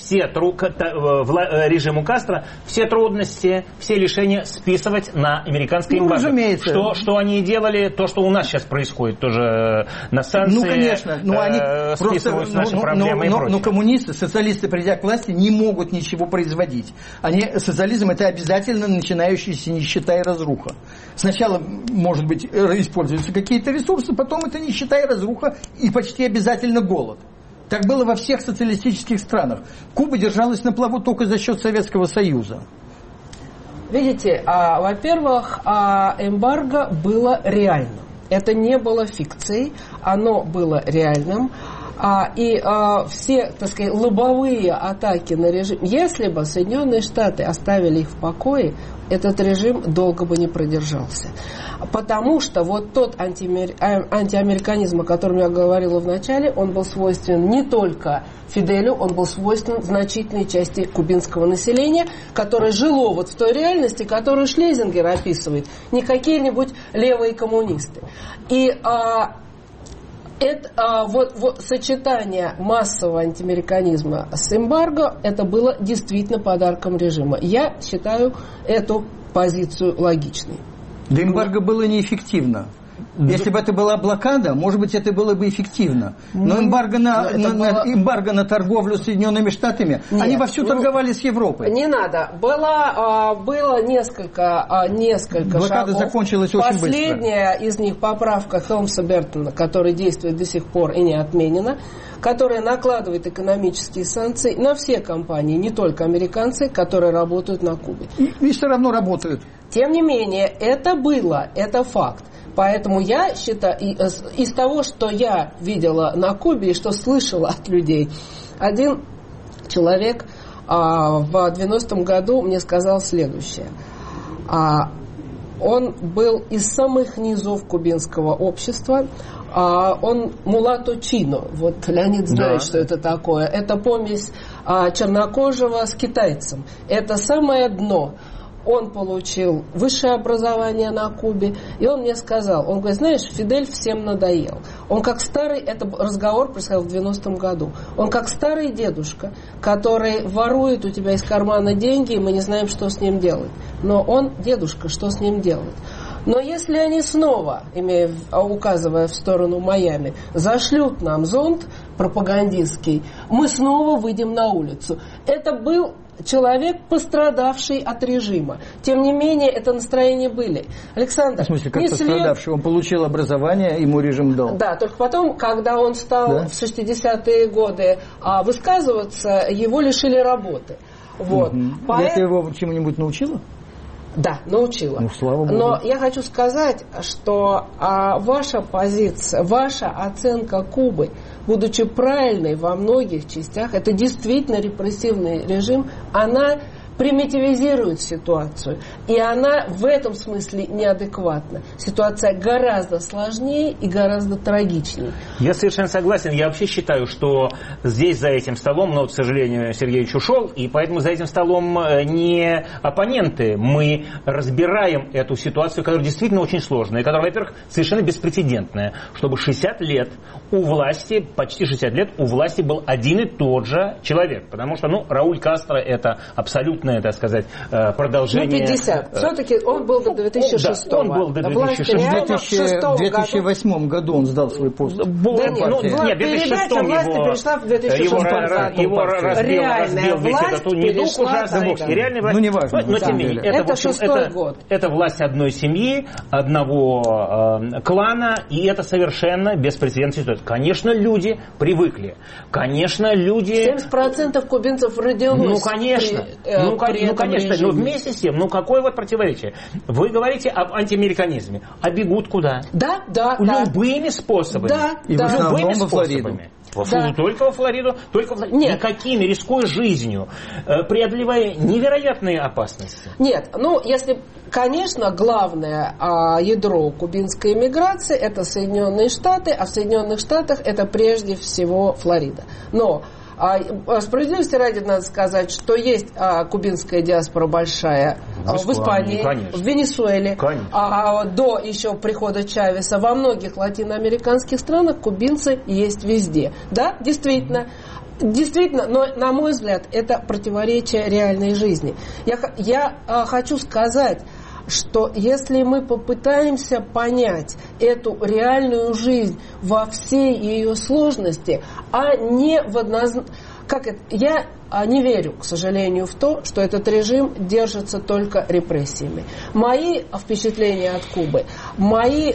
режиму Кастро все трудности, все лишения списывать на американское эмбарго. Разумеется. Что они делали, то, что у нас сейчас происходит тоже на станции. Конечно. Они списывают наши проблемы и прочее. Но коммунисты, социалисты, придя к власти, не могут ничего производить. Социализм – это обязательно начинающаяся нищета и разруха. Сначала, может быть, используются какие-то ресурсы, потом это нищета и разруха, и почти обязательно голод. Так было во всех социалистических странах. Куба держалась на плаву только за счет Советского Союза. Видите, во-первых, эмбарго было реальным. Это не было фикцией, оно было реальным. И все, так сказать, лобовые атаки на режим, если бы Соединенные Штаты оставили их в покое, этот режим долго бы не продержался. Потому что вот тот антиамериканизм, о котором я говорила в начале, он был свойственен не только Фиделю, он был свойственен значительной части кубинского населения, которое жило вот в той реальности, которую Шлезингер описывает, не какие-нибудь левые коммунисты. И вот сочетание массового антиамериканизма с эмбарго, это было действительно подарком режима. Я считаю эту позицию логичной. Да эмбарго было неэффективно. Если бы это была блокада, может быть, это было бы эффективно. Но эмбарго на торговлю с Соединенными Штатами, нет, они вовсю торговали с Европой. Не надо. Было несколько блокада шагов. Закончилась очень быстро. Последняя из них поправка Хелмса-Бертона, которая действует до сих пор и не отменена, которая накладывает экономические санкции на все компании, не только американцы, которые работают на Кубе. И все равно работают. Тем не менее, это факт. Поэтому я считаю, из того, что я видела на Кубе и что слышала от людей, один человек в 90-м году мне сказал следующее. Он был из самых низов кубинского общества. Он мулато чино. Вот Леонид знает, что это такое. Это помесь чернокожего с китайцем. Это самое дно. Он получил высшее образование на Кубе, и он мне сказал, он говорит, знаешь, Фидель всем надоел. Он как старый, это разговор происходил в 90-м году, он как старый дедушка, который ворует у тебя из кармана деньги, и мы не знаем, что с ним делать. Но он дедушка, что с ним делать? Но если они снова, указывая в сторону Майами, зашлют нам зонд пропагандистский, мы снова выйдем на улицу. Это был человек, пострадавший от режима. Тем не менее, это настроения были. Александр, в смысле, как пострадавший? Он получил образование, ему режим дал. Да, только потом, когда он стал в 60-е годы высказываться, его лишили работы. Вот. Это его чему-нибудь научило? Да, научила. Ну, слава Богу. Но я хочу сказать, что ваша позиция, ваша оценка Кубы, будучи правильной во многих частях, это действительно репрессивный режим, она примитивизирует ситуацию. И она в этом смысле неадекватна. Ситуация гораздо сложнее и гораздо трагичнее. Я совершенно согласен. Я вообще считаю, что здесь за этим столом, но, к сожалению, Сергеевич ушел, и поэтому за этим столом не оппоненты. Мы разбираем эту ситуацию, которая действительно очень сложная, и которая, во-первых, совершенно беспрецедентная. Чтобы 60 лет у власти, почти 60 лет у власти был один и тот же человек. Потому что, Рауль Кастро это абсолютное, так сказать, продолжение... 50. Все-таки он был до 2006 он был до 2006. В 2008 году он сдал свой пост. Нет, в 2006 власть перешла в 2006 году. Его разбил весь этот недуг ужасный. И реальная власть... не важно. Но тем не менее, это 6-й год. Это власть одной семьи, одного клана, и это совершенно беспрецедентная ситуация. Конечно, люди привыкли. Конечно, люди... 70% кубинцев родилось. Конечно. Конечно. Но вместе с тем, какое вот противоречие? Вы говорите об антиамериканизме. А бегут куда? Да. Любыми способами. И в основном во Флориду. Только во Флориду, никакими, рискуя жизнью, преодолевая невероятные опасности. Нет, если, конечно, главное ядро кубинской эмиграции это Соединенные Штаты, а в Соединенных Штатах это прежде всего Флорида. Но справедливости ради надо сказать, что есть кубинская диаспора большая в Испании, конечно. В Венесуэле, конечно. До еще прихода Чавеса. Во многих латиноамериканских странах кубинцы есть везде. Да, действительно. Действительно, но, на мой взгляд, это противоречие реальной жизни. Я хочу сказать, что если мы попытаемся понять эту реальную жизнь во всей ее сложности, а не в однозначном... Я не верю, к сожалению, в то, что этот режим держится только репрессиями. Мои впечатления от Кубы, мои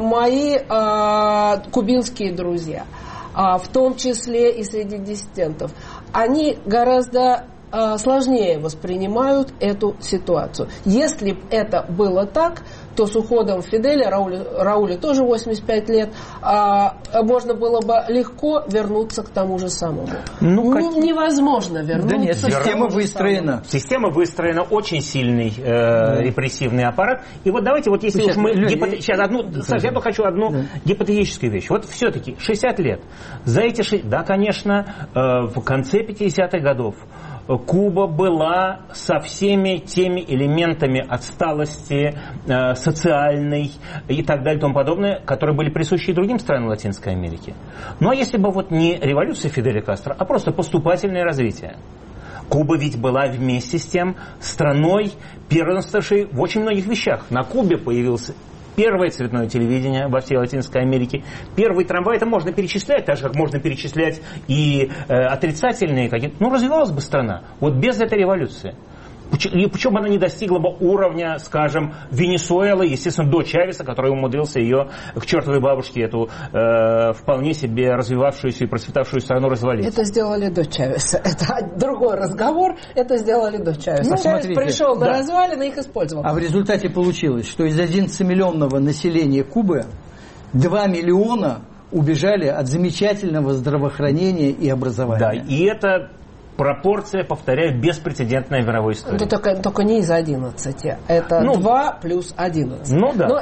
кубинские друзья, в том числе и среди диссидентов, они гораздо сложнее воспринимают эту ситуацию. Если бы это было так, то с уходом Фиделя, Раулю тоже 85 лет, можно было бы легко вернуться к тому же самому. Невозможно вернуться. Да нет, система выстроена. Система выстроена, очень сильный репрессивный аппарат. И вот давайте, если уж мы... Я хочу одну гипотетическую вещь. Вот все-таки 60 лет. За эти Да, конечно, в конце 50-х годов Куба была со всеми теми элементами отсталости социальной и так далее и тому подобное, которые были присущи и другим странам Латинской Америки. Ну а если бы не революция Фиделя Кастро, а просто поступательное развитие? Куба ведь была вместе с тем страной, первенствовавшей в очень многих вещах. На Кубе появился первое цветное телевидение во всей Латинской Америке, первый трамвай, это можно перечислять, так же, как можно перечислять и отрицательные какие-то. Развивалась бы страна вот без этой революции. И почему она не достигла бы уровня, скажем, Венесуэлы, естественно, до Чавеса, который умудрился ее к чертовой бабушке, эту вполне себе развивавшуюся и процветавшую страну развалить. Это сделали до Чавеса. Это другой разговор. Это сделали до Чавеса. Чавес пришел на развалины и их использовал. А в результате получилось, что из 11-миллионного населения Кубы 2 миллиона убежали от замечательного здравоохранения и образования. Да, и это... пропорция, повторяю, беспрецедентная в мировой истории. Только не из 11. Это 2 плюс 11.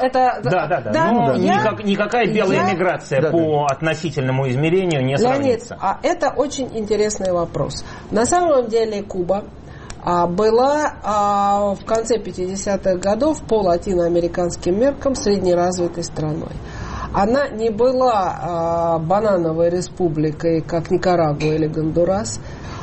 Никакая белая эмиграция по относительному измерению не сравнится. Леонид, это очень интересный вопрос. На самом деле Куба была в конце 50-х годов по латиноамериканским меркам среднеразвитой страной. Она не была банановой республикой, как Никарагуа или Гондурас.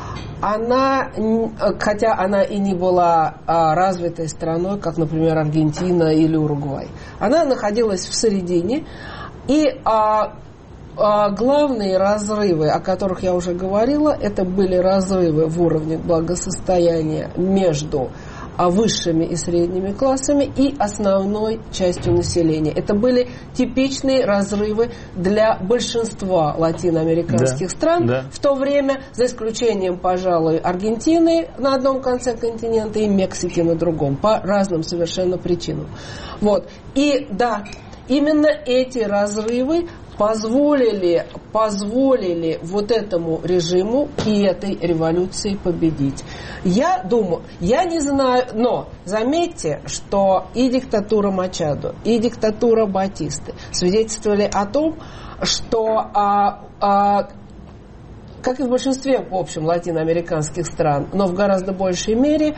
Хотя она и не была развитой страной, как, например, Аргентина или Уругвай. Она находилась в середине, и главные разрывы, о которых я уже говорила, это были разрывы в уровне благосостояния между высшими и средними классами и основной частью населения. Это были типичные разрывы для большинства латиноамериканских стран в то время, за исключением, пожалуй, Аргентины на одном конце континента и Мексики на другом, по разным совершенно причинам. И именно эти разрывы, позволили вот этому режиму и этой революции победить. Я думаю, я не знаю, но заметьте, что и диктатура Мачадо, и диктатура Батисты свидетельствовали о том, что как и в большинстве, в общем, латиноамериканских стран, но в гораздо большей мере,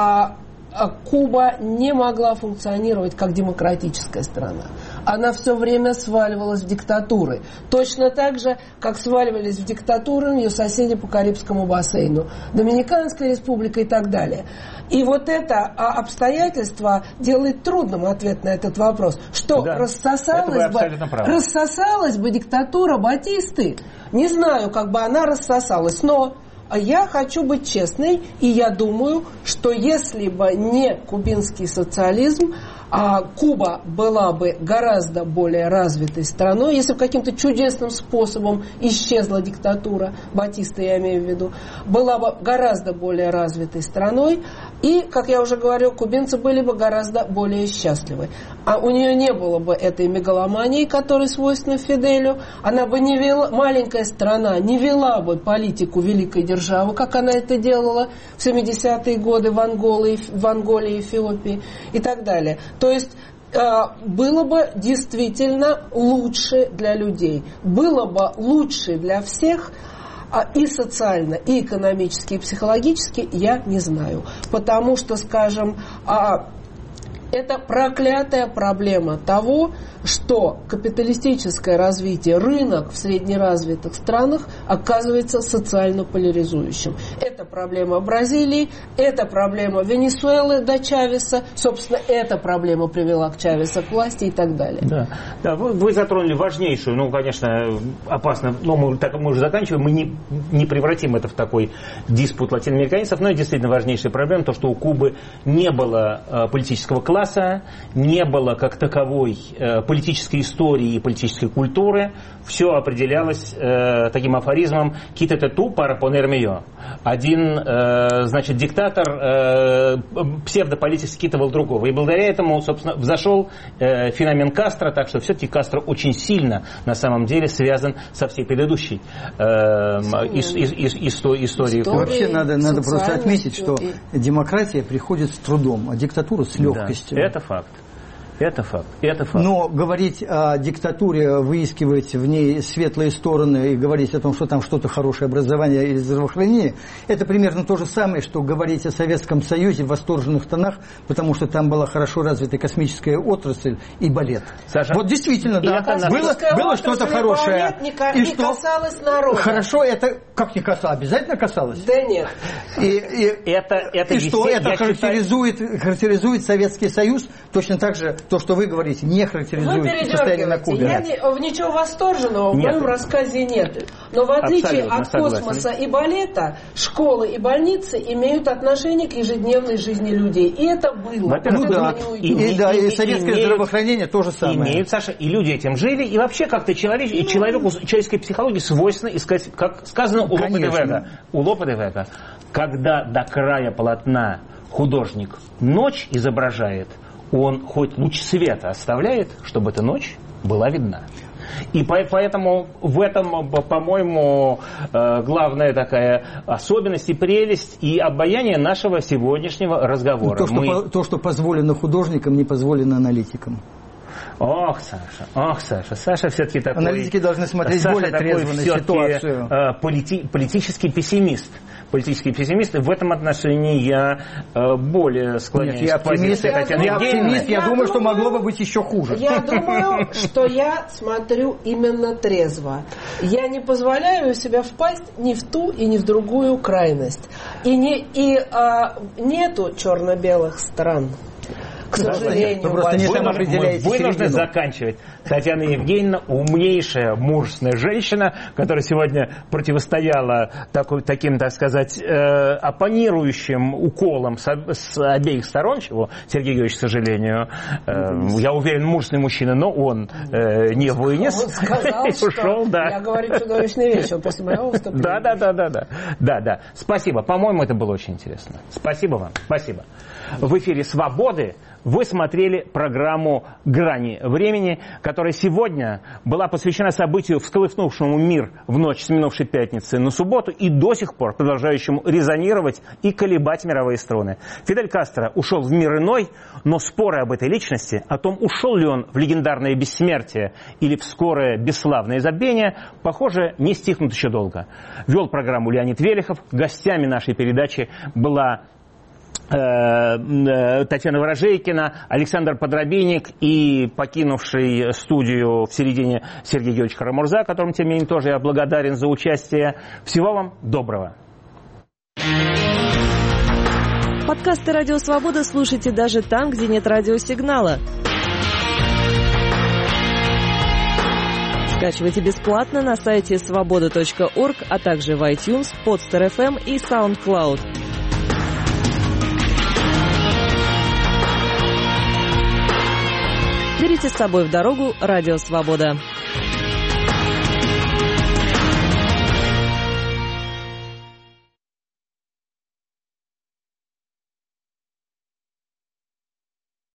Куба не могла функционировать как демократическая страна. Она все время сваливалась в диктатуры. Точно так же, как сваливались в диктатуры ее соседи по Карибскому бассейну. Доминиканская республика и так далее. И вот это обстоятельство делает трудным ответ на этот вопрос. Что, да, рассосалась бы диктатура Батисты? Не знаю, как бы она рассосалась, но я хочу быть честной, и я думаю, что если бы не кубинский социализм, Куба была бы гораздо более развитой страной, если бы каким-то чудесным способом исчезла диктатура, Батиста я имею в виду, была бы гораздо более развитой страной, и, как я уже говорил, кубинцы были бы гораздо более счастливы. А у нее не было бы этой мегаломании, которая свойственна Фиделю, она бы не вела, маленькая страна не вела бы политику великой державы, как она это делала в 70-е годы в Анголе, Эфиопии и так далее. То есть было бы действительно лучше для людей, было бы лучше для всех, и социально, и экономически, и психологически, я не знаю. Потому что, скажем, это проклятая проблема того, что капиталистическое развитие, рынок в среднеразвитых странах оказывается социально поляризующим. Это проблема Бразилии, это проблема Венесуэлы до Чавеса, собственно, эта проблема привела к Чавесу к власти и так далее. Да, вы затронули важнейшую, конечно, опасно, но мы уже заканчиваем, мы не превратим это в такой диспут латиноамериканцев, но и действительно важнейшая проблема, то, что у Кубы не было политического класса, не было как таковой политической истории и политической культуры, все определялось таким афоризмом «Quítate tú para ponerme yo». Один, значит, диктатор псевдополитик скидывал другого. И благодаря этому, собственно, взошел феномен Кастро, так что все-таки Кастро очень сильно, на самом деле, связан со всей предыдущей историей. Вообще надо просто отметить, что демократия приходит с трудом, а диктатура с легкостью. Да, это факт. Это факт. Но говорить о диктатуре, выискивать в ней светлые стороны и говорить о том, что там что-то хорошее образование или здравоохранение, это примерно то же самое, что говорить о Советском Союзе в восторженных тонах, потому что там была хорошо развитая космическая отрасль и балет. Саша, вот действительно, да, было что-то хорошее. Не касалось народа. Хорошо, это как не касалось? Обязательно касалось? Да нет. И что это характеризует Советский Союз точно так же. То, что вы говорите, не характеризует состояние на Кубе. Ничего восторженного в моем рассказе нет. Но в отличие от космоса и балета, школы и больницы имеют отношение к ежедневной жизни людей. И это было. И советское здравоохранение то же самое. Имеют, Саша, и люди этим жили. И вообще как-то человеку, человеческой психологии свойственно искать, как сказано у Лопе де Вега, когда до края полотна художник ночь изображает, он хоть луч света оставляет, чтобы эта ночь была видна. И поэтому в этом, по-моему, главная такая особенность и прелесть и обаяние нашего сегодняшнего разговора. То, что позволено художникам, не позволено аналитикам. Ох, Саша, Саша все-таки такой... Аналитики должны смотреть более трезво на ситуацию. Политический пессимист. Политический пессимист. В этом отношении я более склоняюсь к позиции Татьяны Евгеньевны. Я думаю, что могло бы быть еще хуже. Я думаю, что я смотрю именно трезво. Я не позволяю себя впасть ни в ту и ни в другую крайность. И нету черно-белых стран. К сожалению, вы просто не там определяете середину. Вынуждены заканчивать. Татьяна Евгеньевна, умнейшая, мужественная женщина, которая сегодня противостояла таким, так сказать, оппонирующим уколам с обеих сторон, чего Сергей Георгиевич, к сожалению, я уверен, мужественный мужчина, но он не вынес. Он сказал, и ушел, что я говорю чудовищные вещи после моего выступления. Да. Спасибо. По-моему, это было очень интересно. Спасибо вам. Спасибо. В эфире «Свободы». Вы смотрели программу «Грани времени», которая сегодня была посвящена событию, всколыхнувшему мир в ночь с минувшей пятницы на субботу и до сих пор продолжающему резонировать и колебать мировые струны. Фидель Кастро ушел в мир иной, но споры об этой личности, о том, ушел ли он в легендарное бессмертие или в скорое бесславное забвение, похоже, не стихнут еще долго. Вел программу Леонид Велихов. Гостями нашей передачи была Татьяна Ворожейкина, Александр Подробинник и покинувший студию в середине Сергей Георгиевич Харамурза, которому, тем не менее, тоже я благодарен за участие. Всего вам доброго. Подкасты «Радио Свобода» слушайте даже там, где нет радиосигнала. Скачивайте бесплатно на сайте svoboda.org, а также в iTunes, Podster.fm и SoundCloud. Берите с собой в дорогу «Радио Свобода».